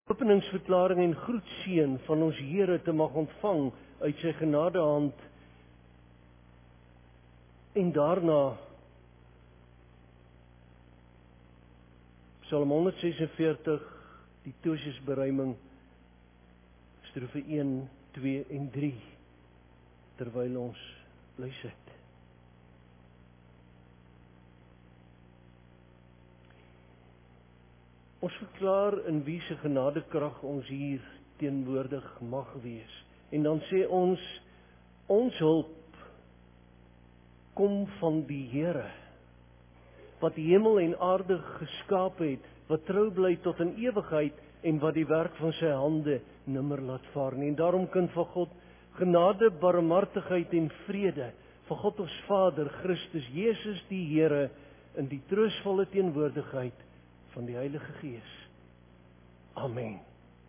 openingsverklaring en groetseën van ons Here te mag ontvang uit sy genadehand en daarna Psalm 146, die Tosiusberuiming, strofe 1, 2 en 3, terwyl ons bly sit. Ons verklaar in wie se genadekrag ons hier teenwoordig mag wees. En dan sê ons hulp kom van die Here, wat die hemel en aarde geskaap het, wat trou bly tot in ewigheid en wat die werk van sy hande nimmer laat vaar nie. En daarom kind van God, genade, barmhartigheid en vrede van God ons Vader, Christus Jesus die Here, in die troostvolle teenwoordigheid van die Heilige Gees. Amen.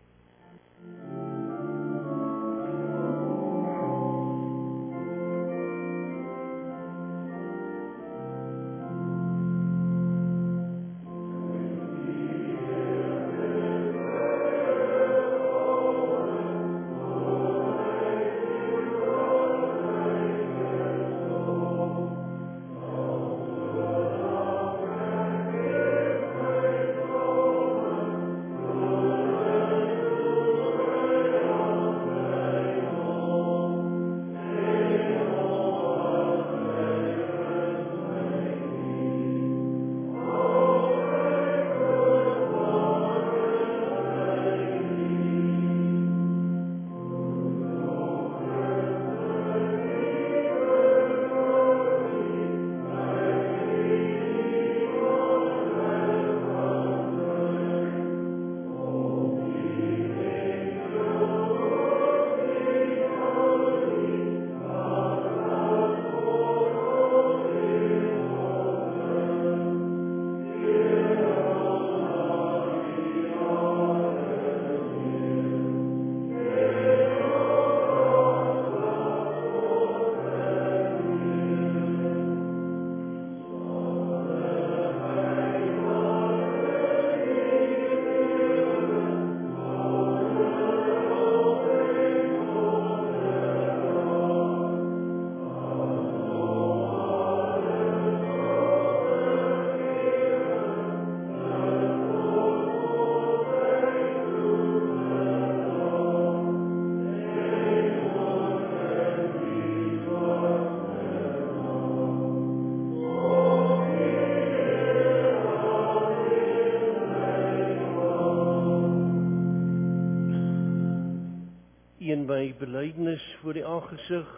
My belydenis voor die aangesig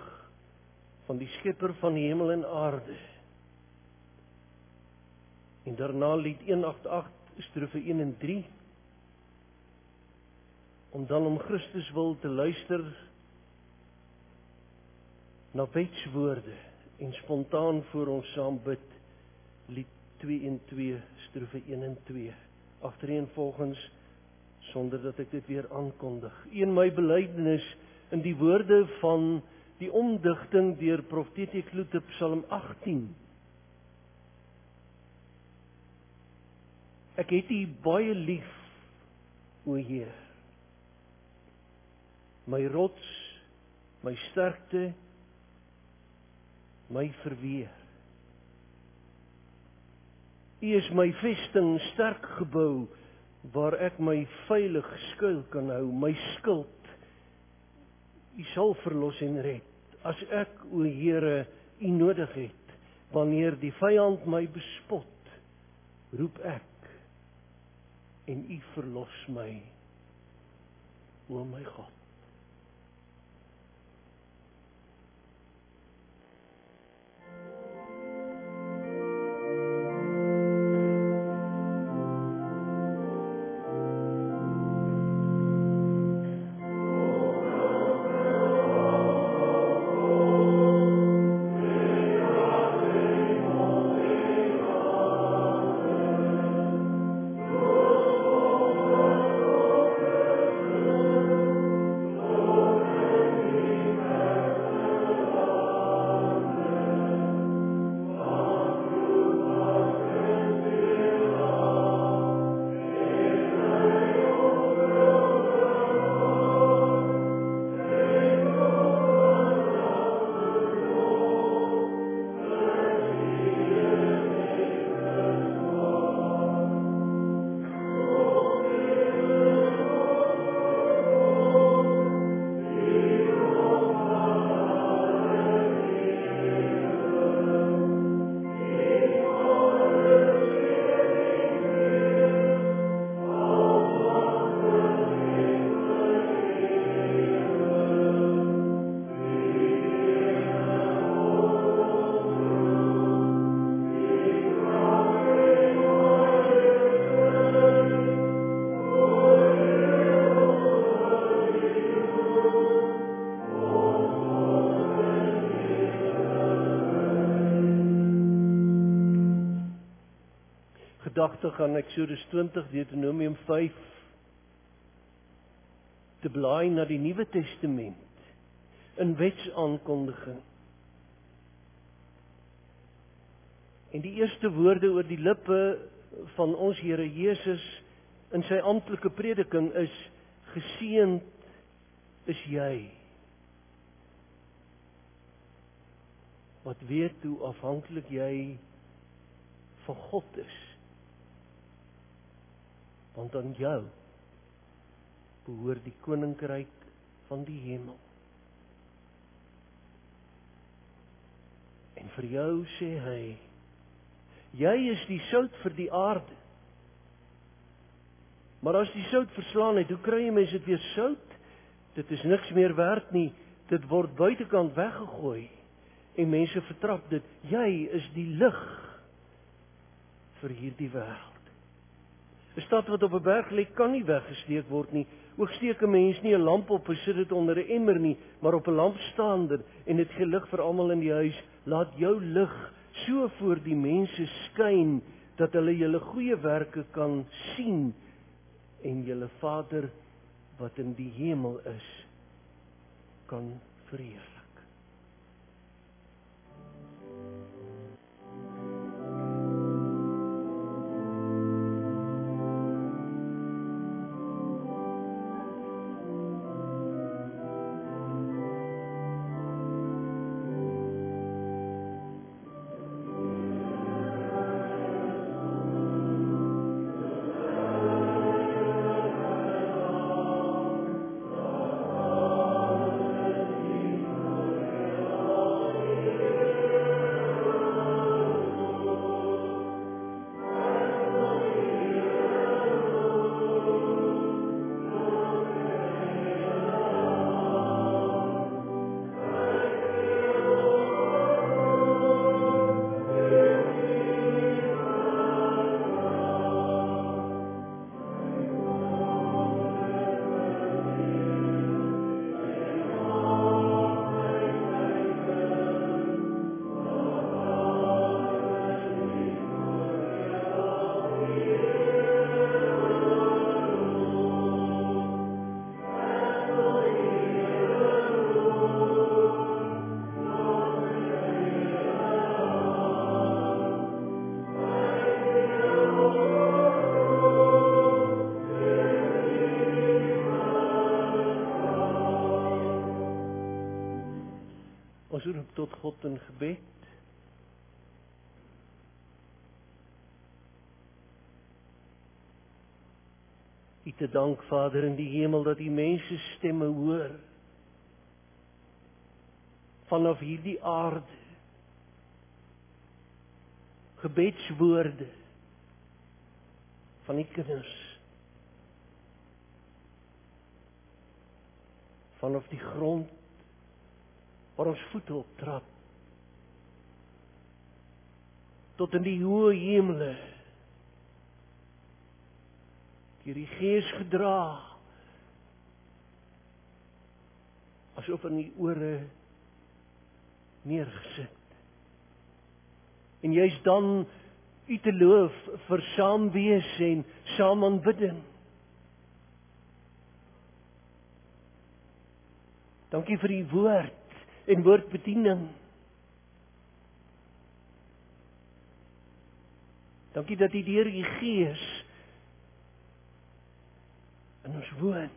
van die Skepper van die hemel en aarde. En daarna lied 188, strofe 1 en 3, om dan om Christus wil te luister na wetswoorde en spontaan voor ons saam bid, lied 2 en 2, strofe 1 en 2, agtereenvolgens, sonder dat ek dit weer aankondig. In my belydenis in die woorde van die omdigting deur profeet Ekloete, Psalm 18. Ek het U baie lief, o Heer, my rots, my sterkte, my verweer. U is my vesting, sterk gebou, waar ek my veilig skuil kan hou, my skild. U sal verlos en red, as ek, o Here, U nodig het. Wanneer die vyand my bespot, roep ek, en U verlos my, o my God. gedagtig aan Eksodus 20, Deuteronomium 5, te blaai na die Nuwe Testament, in wetsaankondiging. En die eerste woorde oor die lippe van ons Here Jesus in sy amptelike prediking is: geseënd is jy, wat weet hoe afhanklik jy van God is. Want aan jou behoort die koninkryk van die hemel. En vir jou sê hy, jy is die sout vir die aarde. Maar as die sout verslaan het, hoe kry jy mens dit weer sout? Dit is niks meer werd nie, dit word buitekant weggegooi. En mense vertrap dit, jy is die lig vir hierdie wêreld. 'n Stad wat op 'n berg lê, kan nie weggesteek word nie. Ook steek 'n mens nie 'n lamp op en sit dit onder 'n emmer nie, maar op 'n lampstaander, en dit gee lig vir almal in die huis. Laat jou lig so voor die mense skyn, dat hulle julle goeie werke kan sien, en julle Vader wat in die hemel is, kan verheerlik. Ons roep tot God in gebed. U te dank, Vader in die hemel, dat U mense stemme hoor vanaf hierdie aarde. Gebedswoorde van die kinders vanaf die grond waar ons voete op trap, tot in die hoë hemele, deur die Gees gedra, asof in die ore neergesit. En juist dan U te loof vir saam wees en saam aanbidding. Dankie vir U woord en woordbediening. Dankie dat U deur U Gees in ons woon.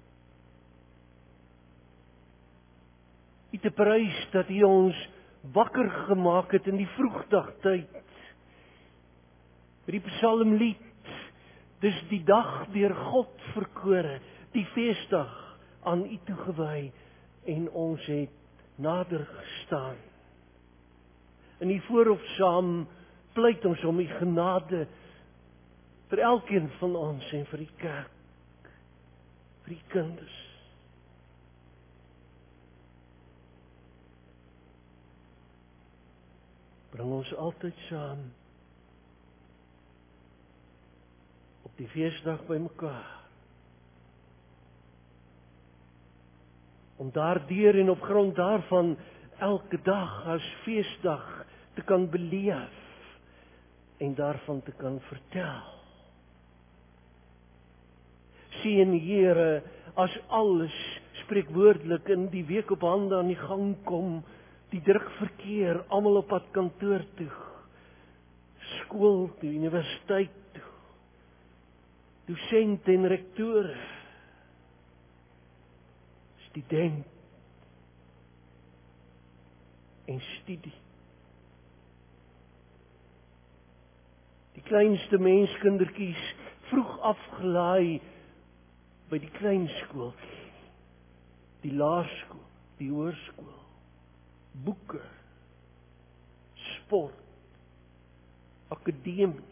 U te prys dat U ons wakker gemaak het in die vroegdagtyd. Met die psalmlied, dis die dag deur God verkore, die feesdag aan U toegewy, en ons het nader gestaan. In die voorhof saam pleit ons om U genade vir elkeen van ons en vir die kerk, vir die kinders. Bring ons altyd saam op die feesdag by mekaar, om daardeur en op grond daarvan elke dag as feesdag te kan beleef en daarvan te kan vertel. Seën Here, as alles spreekwoordelik in die week op hande aan die gang kom, die druk verkeer, almal op pad kantoor toe, skool toe, universiteit toe, dosente en rektore, student en studie. Die kleinste menskindertjies vroeg afgelaai by die kleinskooltjie, die laerskool, die hoërskool, boeke, sport, akademie.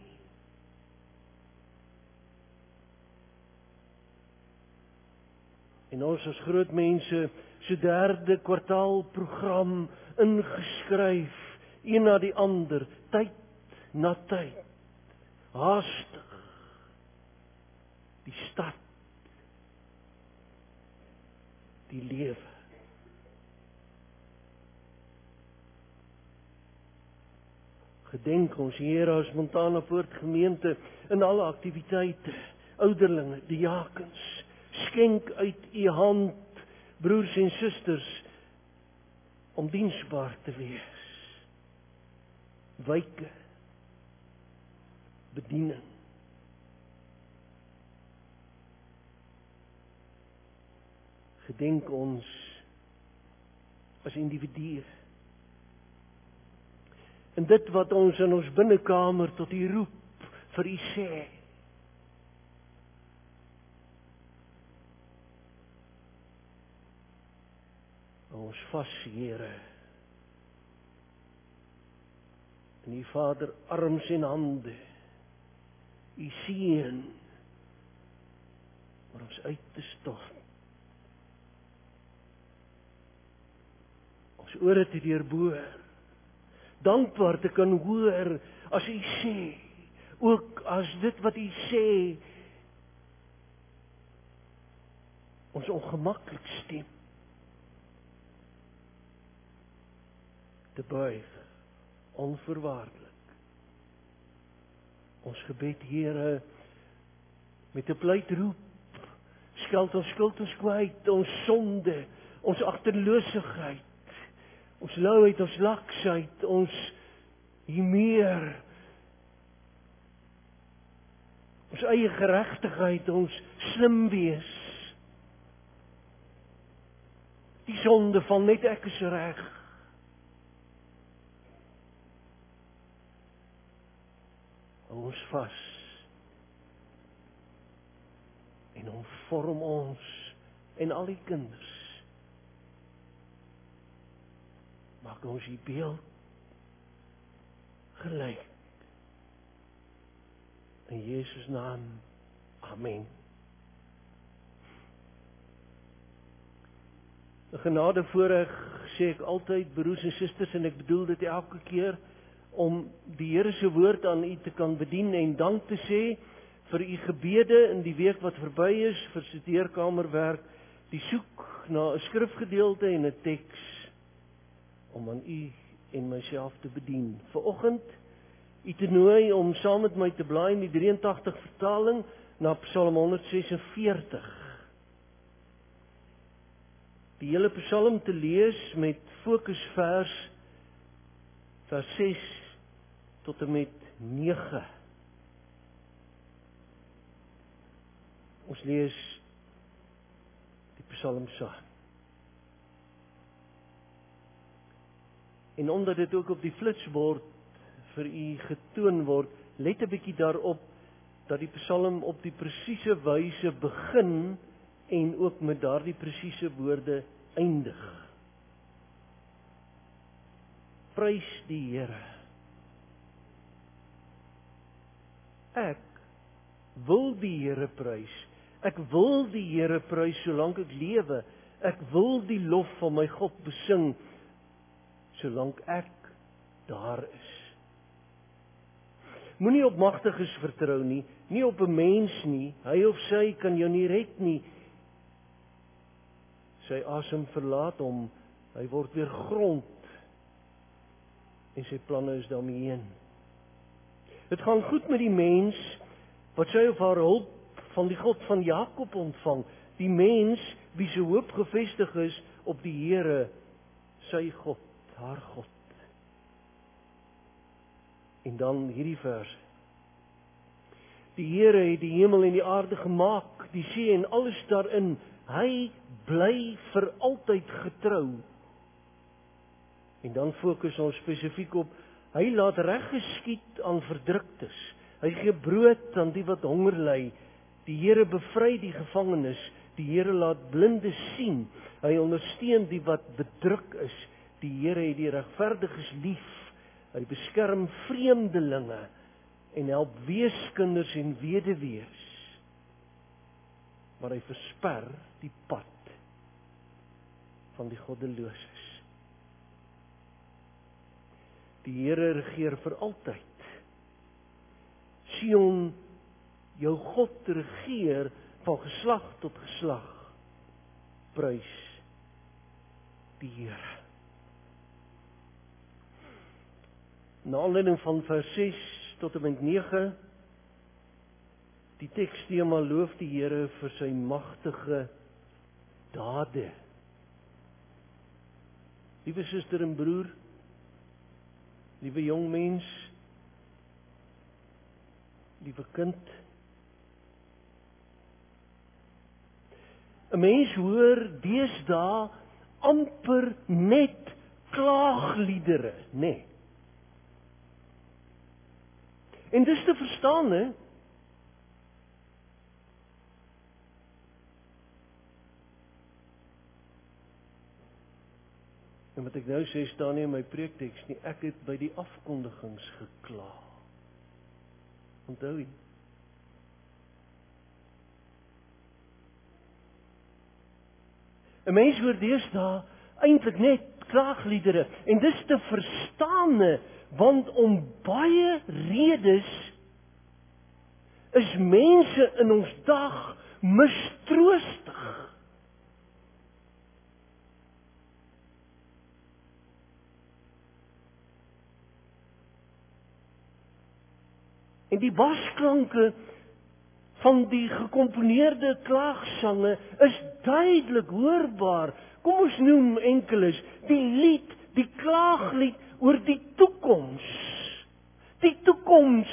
En ons as groot mense so derde kwartaal program ingeskryf, een na die ander, tyd na tyd, haastig, die stad, die lewe. Gedenk ons Here as Montana Poort gemeente in alle aktiwiteite, ouderlinge, diakens, skenk uit u hand, broers en susters, om diensbaar te wees. Wyke, bediening. Gedenk ons as individue. En dit wat ons in ons binnekamer tot u roep, vir u sê. Ons vas, Here, in u Vader arms en hande, u seën, maar ons uit te stort. Ons ore te deurboor, dankbaar te kan hoor as u sê, ook as dit wat u sê ons ongemaklik stem, te buig, onvoorwaardelik. Ons gebed, Here, met 'n pleitroep, skeld ons skuld ons kwyt, ons sonde, ons agterloosheid, ons louheid, ons laksheid, ons humeur, ons eie geregtigheid, ons slim wees. Die sonde van net ek is reg. Ons vas en vorm ons en al die kinders. Maak ons die beeld gelyk. In Jesus naam, amen. 'n Genade voorreg, sê ek altyd, broers en susters, en ek bedoel dit elke keer, om die Here se woord aan u te kan bedien en dank te sê vir u gebede in die week wat verby is, vir studeerkamerwerk, die soek na 'n skrifgedeelte en 'n teks om aan u en myself te bedien. Vanoggend u te nooi om saam met my te blaai in die 83 vertaling na Psalm 146. Die hele Psalm te lees met fokusvers vers 6 tot en met 9. Ons lees die Psalm saam. En omdat dit ook op die flitsbord vir u getoon word, let 'n bietjie daarop dat die Psalm op die presiese wyse begin en ook met daardie presiese woorde eindig. Prys die Here. Ek wil die Here prys. Ek wil die Here prys solank ek lewe. Ek wil die lof van my God besing solank ek daar is. Moenie op magtiges vertrou nie, nie op 'n mens nie. Hy of sy kan jou nie red nie. Sy asem verlaat hom, hy word weer grond en sy planne is daarmee heen. Dit gaan goed met die mens wat sy of haar hulp van die God van Jakob ontvang. Die mens wie se hoop gefestig is op die Here, sy God, haar God. En dan hierdie vers. Die Here het die hemel en die aarde gemaak, die see en alles daarin. Hy bly vir altyd getrou. En dan fokus ons spesifiek op, hy laat reg geskied aan verdruktes. Hy gee brood aan die wat honger ly. Die Here bevry die gevangenes. Die Here laat blindes sien. Hy ondersteun die wat bedruk is. Die Here het die regverdiges lief. Hy beskerm vreemdelinge en help weeskinders en weduwees. Maar hy versper die pad van die goddeloses. Die Here regeer vir altyd. Sion, jou God regeer van geslag tot geslag. Prys die Here. Na aanleiding van vers 6 tot en met 9, die tekstema loof die Here vir sy magtige dade. Liewe suster en broer, liewe jong mens, liewe kind, 'n mens hoor deesdae amper net klaagliedere, nê? En dis te verstaan, hè? En wat ek nou sê, staan nie in my preekteks nie. Ek het by die afkondigings gekla. Onthou jy? En mens hoor deesdae eintlik net klaagliedere. En dis te verstaane, want om baie redes is mense in ons dag mistroostig. En die basklanke van die gekomponeerde klaagsange is duidelik hoorbaar. Kom ons noem enkeles. Die lied, die klaaglied oor die toekoms. Die toekoms.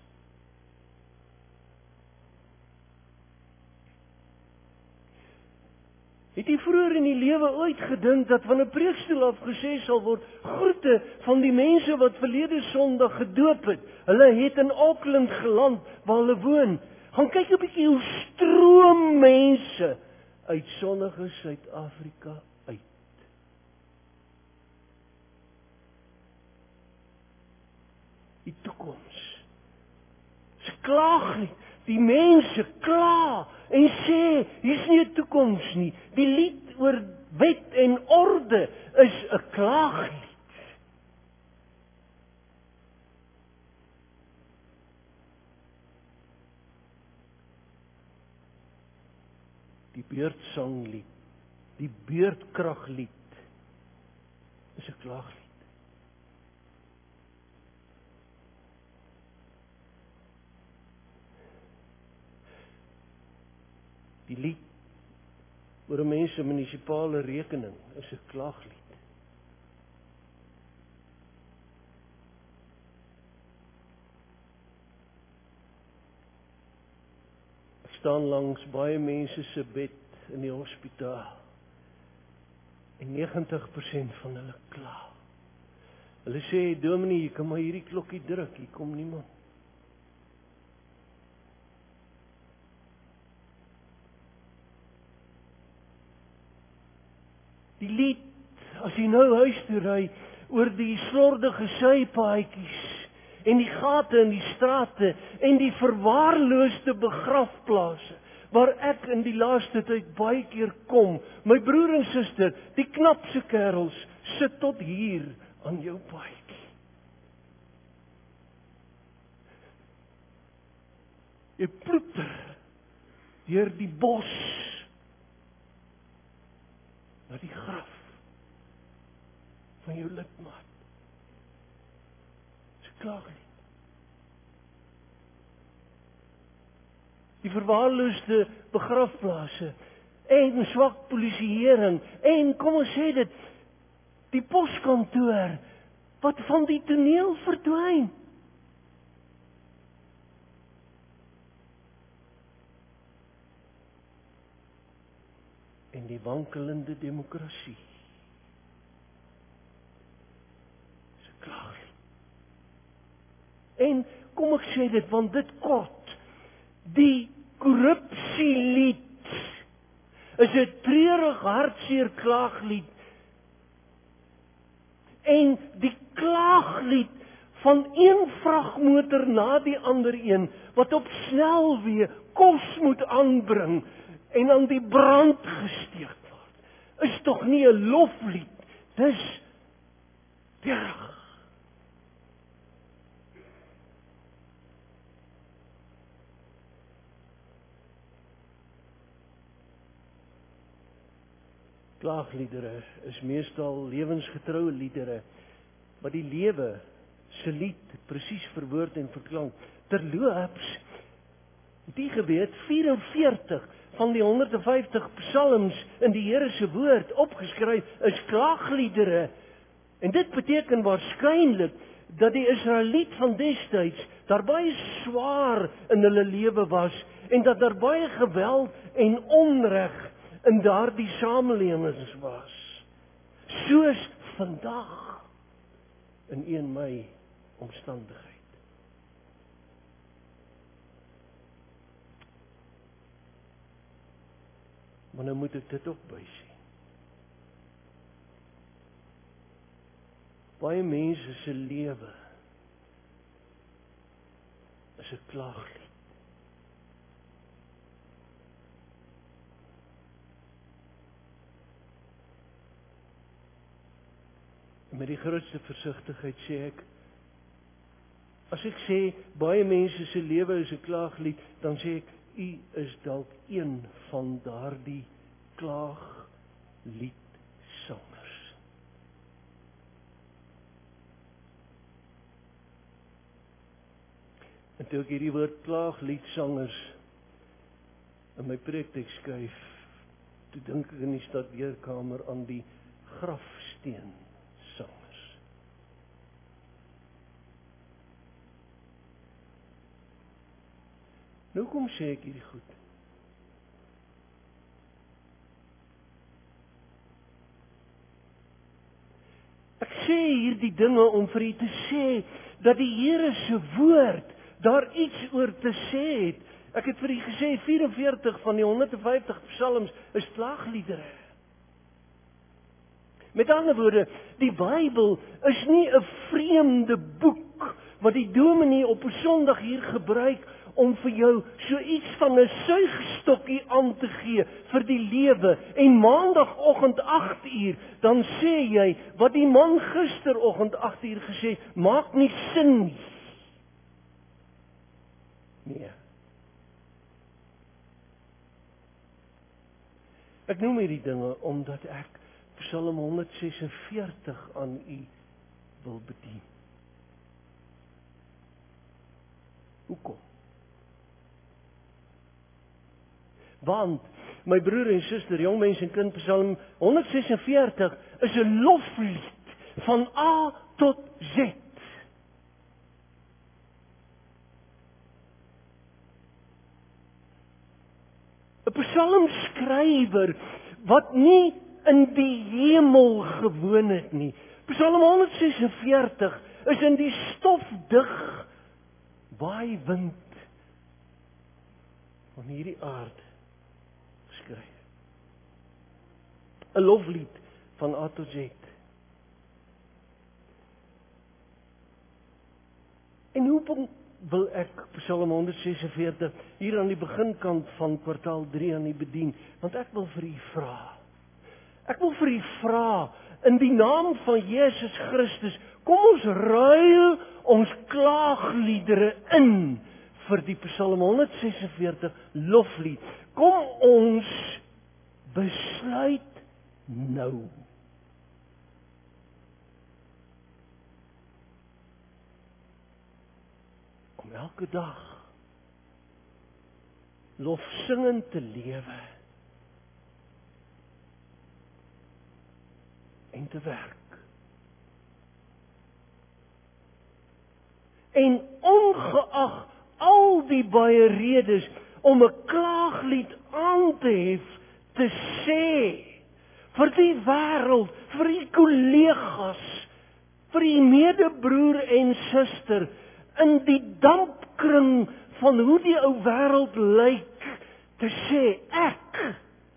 Het jy vroeër in die lewe ooit gedink dat van 'n preekstoel af gesê sal word, groete van die mense wat verlede Sondag gedoop het. Hulle het in Auckland geland waar hulle woon. Gaan kyk 'n bietjie hoe stroom mense uit sonnige Suid-Afrika uit. Die toekoms. Dis klaaglied. Die mense kla en sê, hier's nie 'n toekoms nie. Die lied oor wet en orde is 'n klaaglied. Die beurtsanglied, die beurtkraglied is 'n klaaglied. Die lied oor 'n mens se munisipale rekening is 'n klaaglied. Ek staan langs baie mense se bed in die hospitaal en 90% van hulle kla. Hulle sê, dominee, jy kan maar hierdie klokkie druk, hier kom niemand. Die lied, as jy nou huis toe ry, oor die slordige sypaadjies en die gate in die strate en die verwaarloosde begrafplase waar ek in die laaste tyd baie keer kom. My broer en suster, die knapse kerels, sit tot hier aan jou paadjie. Jy ploeter deur die bos na die graf van jou lidmaat. Dis klaaglied. die verwaarloosde begrafplase, en swak polisieering, en kom ons sê dit, die poskantoor, wat van die toneel verdwyn. En die wankelende demokrasie. Dis 'n klaaglied. En kom ek sê dit, want dit kort, die korrupsielied is 'n treurig hartseer klaaglied. En die klaaglied van een vragmotor na die ander een, wat op snelweë kos moet aanbring en aan die brand gesteek word, is tog nie 'n loflied, dis treurig. Klaagliedere is meestal lewensgetroue liedere, wat die lewe se lied presies verwoord en verklank. Terloops, het jy geweet, 44 van die 150 psalms in die Here se woord opgeskryf is klaagliedere. En dit beteken waarskynlik dat die Israeliet van destyds daar baie swaar in hulle lewe was en dat daar baie geweld en onreg in daardie samelewings was. Soos vandag in 1 Mei omstandigheid. Maar nou moet ek dit ook bysê. Baie mense se lewe is 'n klaaglied. En met die grootste versigtigheid sê ek, as ek sê baie mense se lewe is 'n klaaglied, dan sê ek, u is dalk een van daardie klaagliedsangers. En toe ek hierdie woord klaagliedsangers in my preekteks skryf, toe dink ek in die stadweerkamer aan die grafsteensangers. Nou kom sê ek hierdie goed. Ek sê hierdie dinge om vir u te sê dat die Here se woord daar iets oor te sê het. Ek het vir u gesê 44 van die 150 psalms is klaagliedere. Met ander woorde, die Bybel is nie 'n vreemde boek wat die dominee op 'n Sondag hier gebruik om vir jou so iets van 'n suigstokkie aan te gee vir die lewe. En maandagoggend 8uur, dan sê jy wat die man gisteroggend 8uur gesê het, maak nie sin nie. Nee. Ek noem hierdie dinge omdat ek Psalm 146 aan u wil bedien. Hoekom? Want, my broer en suster, jong mens en kind, Psalm 146 is 'n loflied van A tot Z. 'n psalmskrywer wat nie in die hemel gewoon het nie. Psalm 146 is in die stofdig waaiwind van hierdie aarde geskryf. 'n loflied van A tot Z. En hoe wil ek Psalm 146 hier aan die beginkant van kwartaal 3 aan u bedien? Want ek wil vir u vra. Ek wil vir u vra in die naam van Jesus Christus, kom ons ruil ons klaagliedere in vir die Psalm 146 loflied. Kom ons besluit nou. Om elke dag lofsingend te lewe en te werk. En ongeag al die baie redes om 'n klaaglied aan te hef, te sê vir die wêreld, vir die kollegas, vir die medebroer en suster in die dampkring van hoe die ou wêreld lyk, te sê ek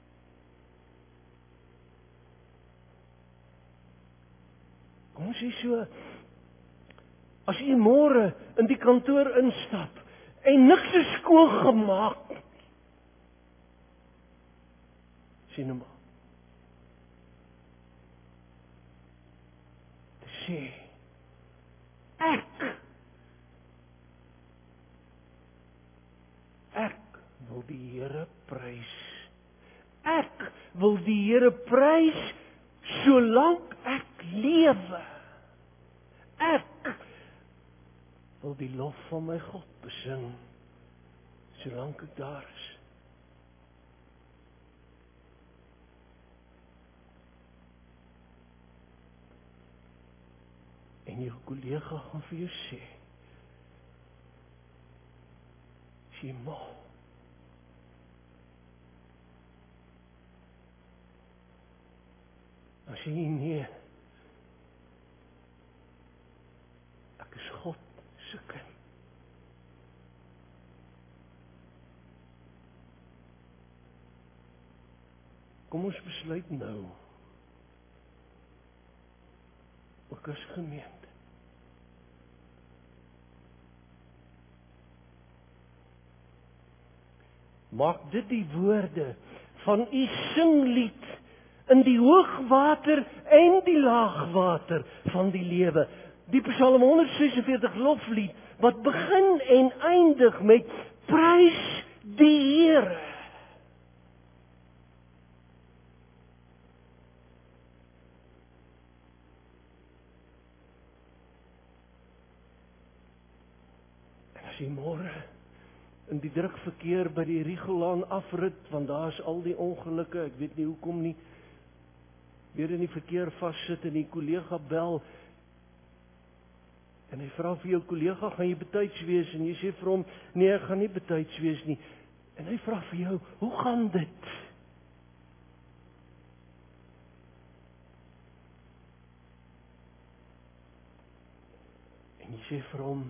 kom ons sê so, as jy môre in die kantoor instap en niks is skoongemaak nie, sien nou maar, te sê ek wil die Here prys. Ek wil die Here prys solank ek lewe. Ek wil die lof van my God besing solank ek daar is. En jou kollega gaan vir jou sê, jy mag. As jy nee, ek is God se kind. Kom ons besluit nou, ook as gemeente, maak dit die woorde van u singlied in die hoogwater en die laagwater van die lewe. Die Psalm 146 loflied wat begin en eindig met prys die Here. En as jy môre in die drukverkeer by die Rigolaan afrit, want daar is al die ongelukke, ek weet nie hoekom nie, weer in die verkeer vassit en die kollega bel, en hy vra vir jou kollega, gaan jy betyds wees? En jy sê vir hom, nee, ek gaan nie betyds wees nie. En hy vra vir jou, hoe gaan dit? En jy sê vir hom,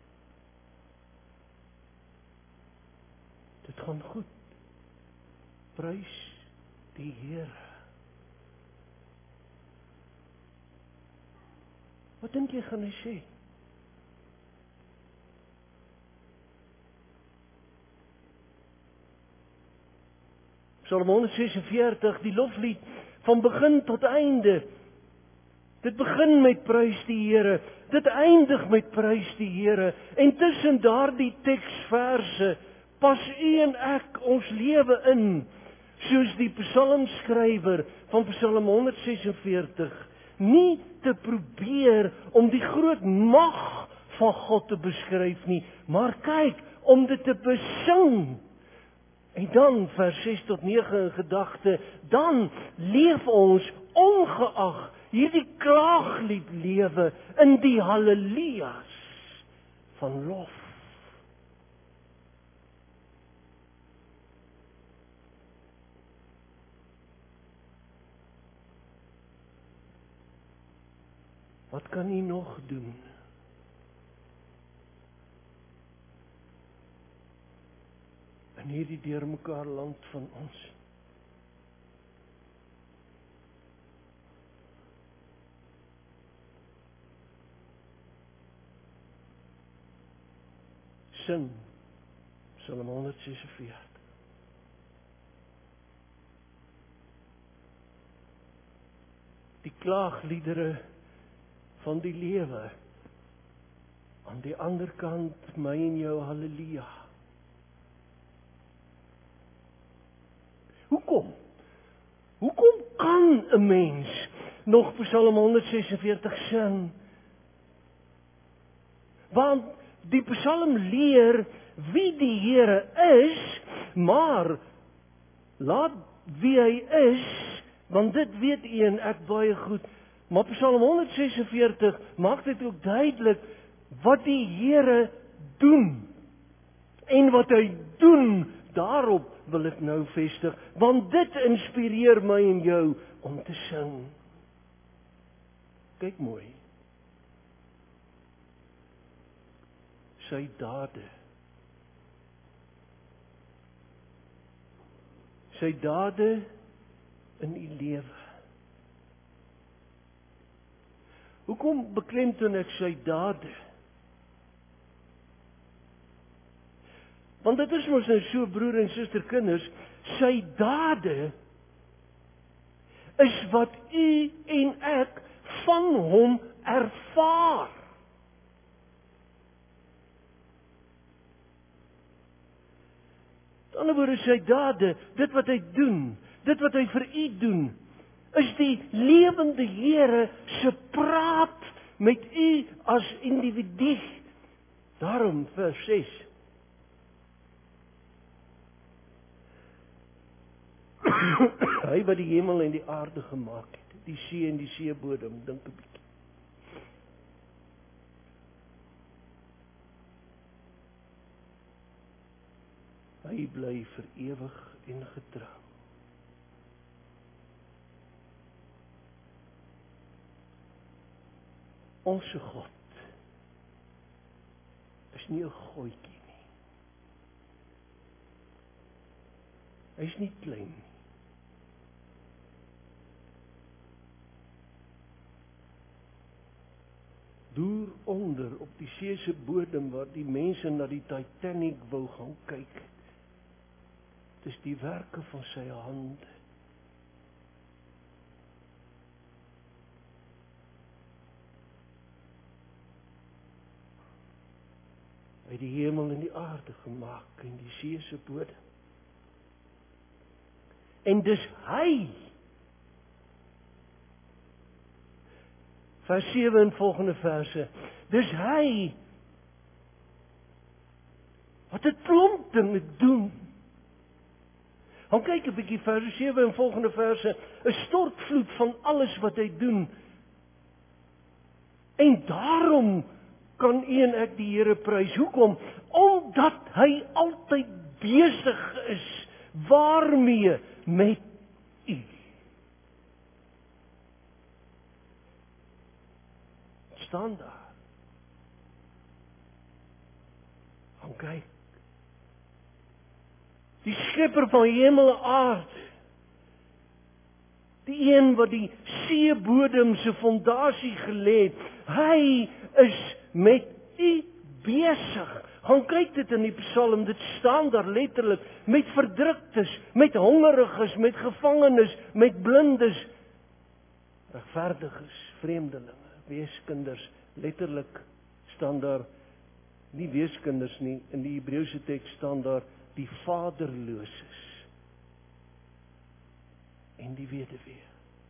dit gaan goed. Prys die Here. Wat dink jy gaan hy sê? Psalm 146, die loflied van begin tot einde. Dit begin met prys die Here, dit eindig met prys die Here. En tussen daardie teksverse pas u en ek ons lewe in, soos die psalmskrywer van Psalm 146, nie te probeer om die groot mag van God te beskryf nie, maar kyk, om dit te besing. En dan, vers 6 tot 9 in gedagte, dan leef ons ongeag hierdie klaaglied lewe in die halleluja's van lof. Wat kan u nog doen? In hierdie deurmekaar land van ons. Sing, Psalm 146. Die klaagliedere van die lewe, aan die ander kant my en jou halleluja. Hoekom? Hoekom kan 'n mens nog Psalm 146 sing? Want die Psalm leer wie die Here is maar laat wie hy is, want dit weet u en ek baie goed. Maar Psalm 146 maak dit ook duidelik wat die Here doen. En wat hy doen, daarop wil ek nou vestig, want dit inspireer my en jou om te sing. Kyk mooi. Sy dade. Sy dade in u lewe. Hoekom beklemtoon ek sy dade? Want dit is mos nou so, broer en suster kinders, sy dade is wat u en ek van hom ervaar. Aan die ander woorde, sy dade, dit wat hy doen, dit wat hy vir u doen, is die lewende Here se praat met u as individu. Daarom vers 6. Hy wat die hemel en die aarde gemaak het, die see en die seebodem, dink 'n bietjie. Hy bly vir ewig en getrou. Onse God is nie 'n gooitjie nie. Hy is nie klein nie. Deur onder op die see se bodem waar die mense na die Titanic wou gaan kyk. Dis die werke van sy hande. Hy het die hemel en die aarde gemaak en die see se bodem. En dis hy. Vers 7 en volgende verse. Dis hy wat 'n klomp dinge doen. Dan kyk 'n bietjie vers 7 en volgende verse, 'n stortvloed van alles wat hy doen. En daarom kan u en ek die Here prys. Hoekom? Omdat hy altyd besig is. Waarmee? Met u. Staan daar. Gaan kyk. Die skepper van hemel en aarde. Die een wat die seebodem se fondasie gelê het. Hy is met u besig. Gaan kyk dit in die Psalm, dit staan daar letterlik, met verdruktes, met hongeriges, met gevangenes, met blindes, regverdiges, vreemdelinge, weeskinders, letterlik staan daar, nie weeskinders nie, in die Hebreëse teks staan daar, die vaderloses, en die weduwee.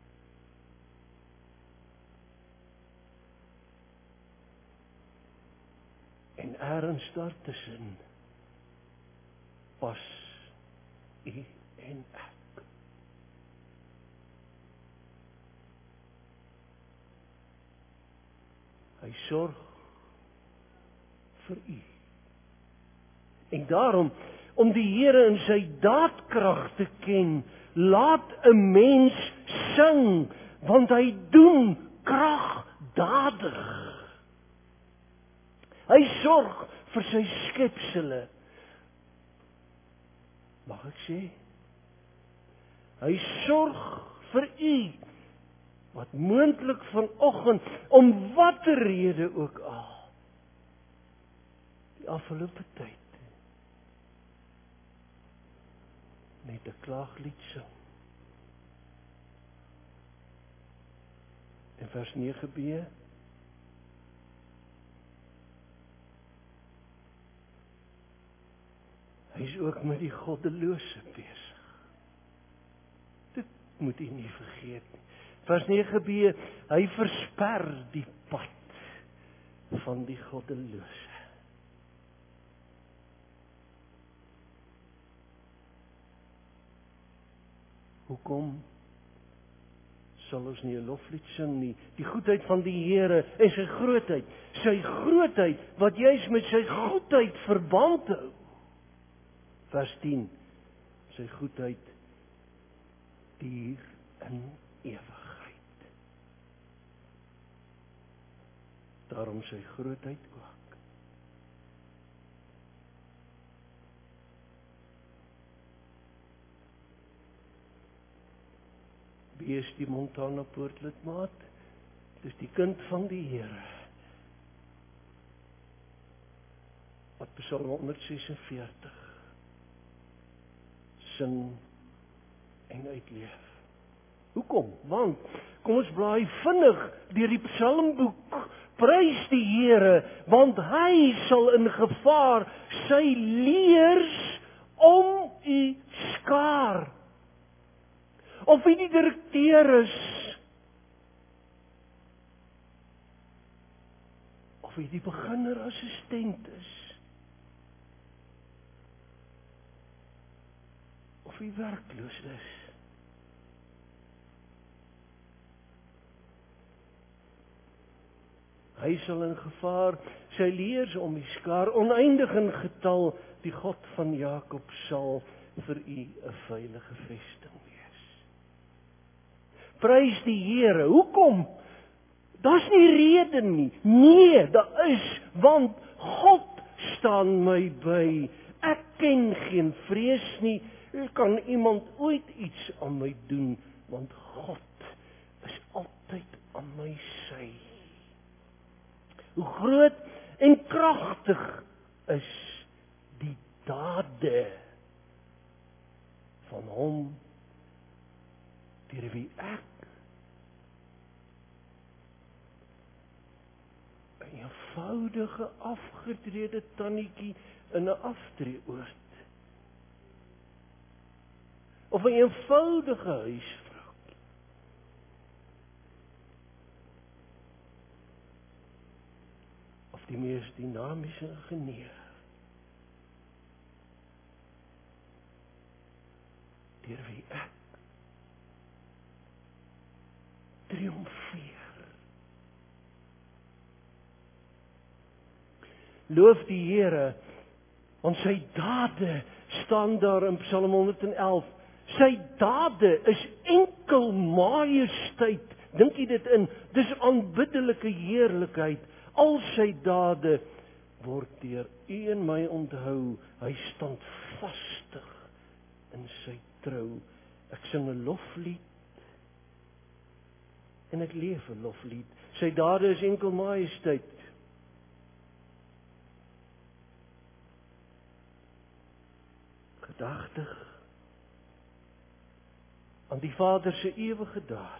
En ergens daartussen pas u en ek. Hy sorg vir u. En daarom, om die Here in sy daadkrag te ken, laat 'n mens sing, want hy doen kragdadig. Hy sorg vir sy skepsele. Mag ek sê? Hy sorg vir u, wat moontlik vanoggend, om watter rede ook al, die afgelope tyd, net 'n klaaglied sing. In vers 9b, hy is ook met die goddelose besig. Dit moet u nie vergeet nie. Vers 9b, hy versper die pad van die goddelose. Hoekom sal ons nie 'n loflied sing nie? Die goedheid van die Here en sy grootheid. Sy grootheid wat juis met sy goedheid verband hou. Vers 10. Sy goedheid duur in ewigheid. Daarom sy grootheid ook. Wie is die Montana Poortlidmaat? Dis die kind van die Here. Wat Psalm 146 sing en uitleef. Hoekom? Want, kom ons blaai vinnig deur die Psalmboek. Prys die Here, want hy sal in gevaar sy leers om u skaar. Of wie die direkteur is, of wie die beginner assistent is, of wie werkloos is. Hy sal in gevaar sy leers om die skaar, oneindig in getal, die God van Jakob sal vir u 'n veilige vesting wees. Prys die Here. Hoekom? Daar's nie rede nie. Nee, daar is, want God staan my by. Ek ken geen vrees nie. Kan iemand ooit iets aan my doen, want God is altyd aan my sy. Hoe groot en kragtig is die dade van hom deur wie ek 'n eenvoudige afgetrede tannetjie in 'n aftreeoord of 'n eenvoudige huisvrou of die mees dinamiese ingenieur deur wie ek triomfeer. Loof die Here, want sy dade staan daar in Psalm 111. Sy dade is enkel majesteit. Dink jy dit in? Dis aanbiddelike heerlikheid. Al sy dade word deur u en my onthou. Hy staan vastig in sy trou. Ek sing 'n loflied en ek leef 'n loflied. Sy dade is enkel majesteit. Gedagtig aan die Vader se ewige daad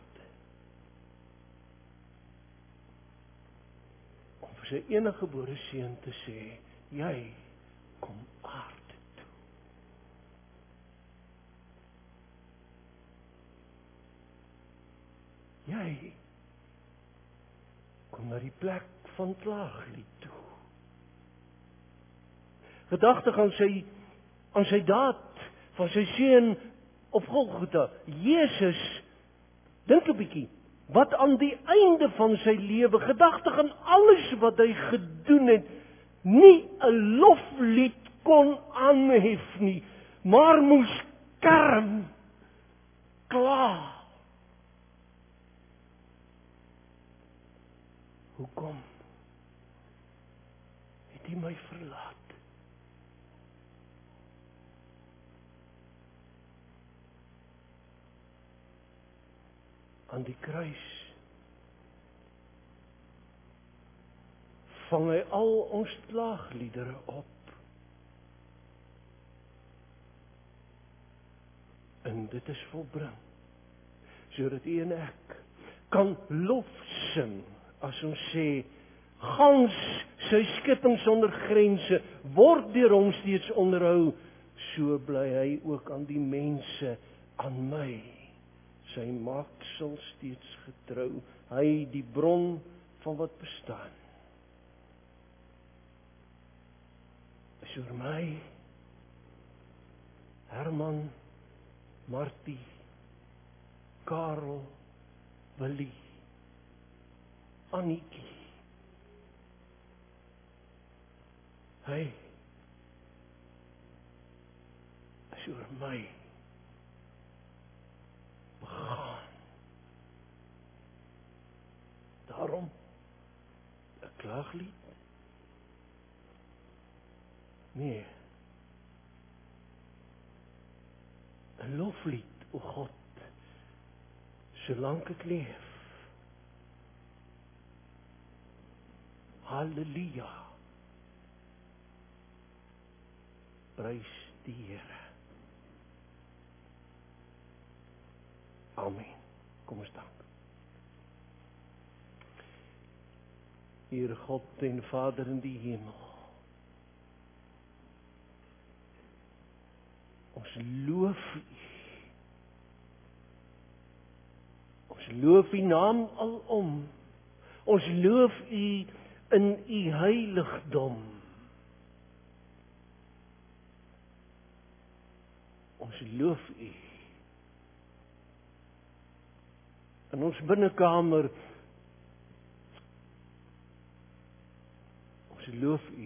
om vir sy eniggebore seun te sê, jy kom aarde toe. Jy kom na die plek van klaaglied toe. Gedagtig aan sy daad van sy seun op Golgotha. Jesus, dink 'n bietjie, wat aan die einde van sy lewe, gedagtig aan alles wat hy gedoen het, nie 'n loflied kon aanhef nie, maar moes kerm, kla. Hoekom het hy my verlaat? Aan die kruis vang hy al ons klaagliedere op. En dit is volbring, sodat u en ek kan lof sing, as ons sê, gans sy skepping sonder grense, word deur hom steeds onderhou, so bly hy ook aan die mense, aan my, sy maaksel steeds getrou, hy die bron van wat bestaan. Is oor my, Herman, Martie, Karel, Willie, Annetjie. Hy is oor my begaan. Daarom 'n klaaglied? Nee. 'n loflied, o God, solank ek leef. Halleluja. Prys die Here. Amen. Kom ons dank. Here God en Vader in die hemel. Ons loof U. Ons loof U naam alom. Ons loof U in U heiligdom. Ons loof U in ons binnekamer. Ons loof U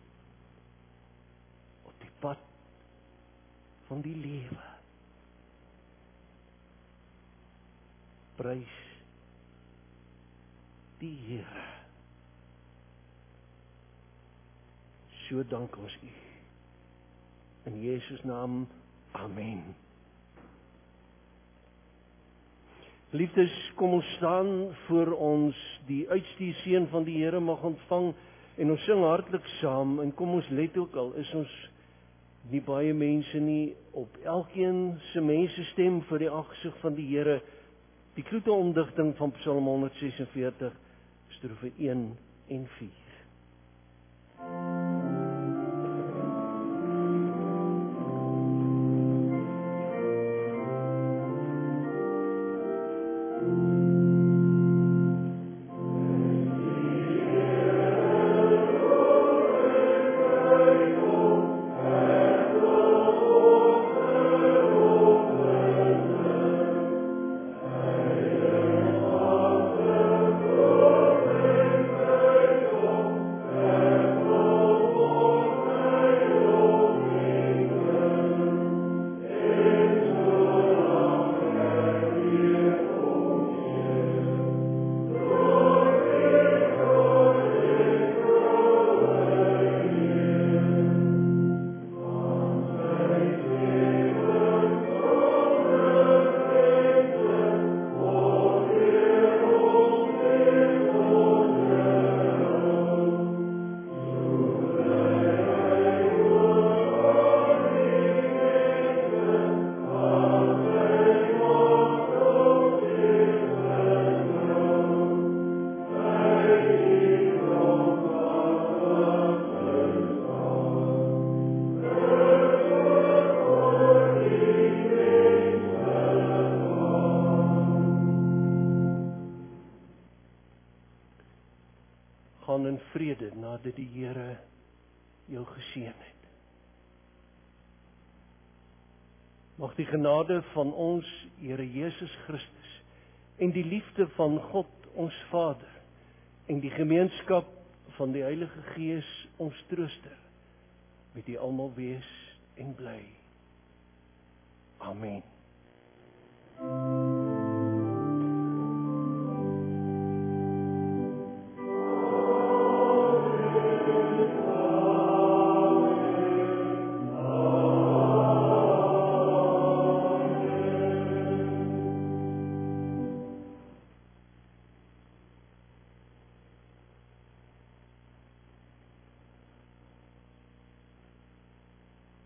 op die pad van die lewe. Prys die Here. So dank ons U. In Jesus naam, amen. Liefdes, kom ons staan voor ons die uitstuurseën van die Here mag ontvang en ons sing hartlik saam en kom ons let ook al is ons nie baie mense nie op elkeen se mensestem vir die aangesig van die Here. Die kloete omdigting van Psalm 146, strofe 1 en 4. Gaan in vrede nadat die Here jou geseën het. Mag die genade van ons Here Jesus Christus en die liefde van God ons Vader en die gemeenskap van die Heilige Gees ons trooster met u almal wees en bly. Amen.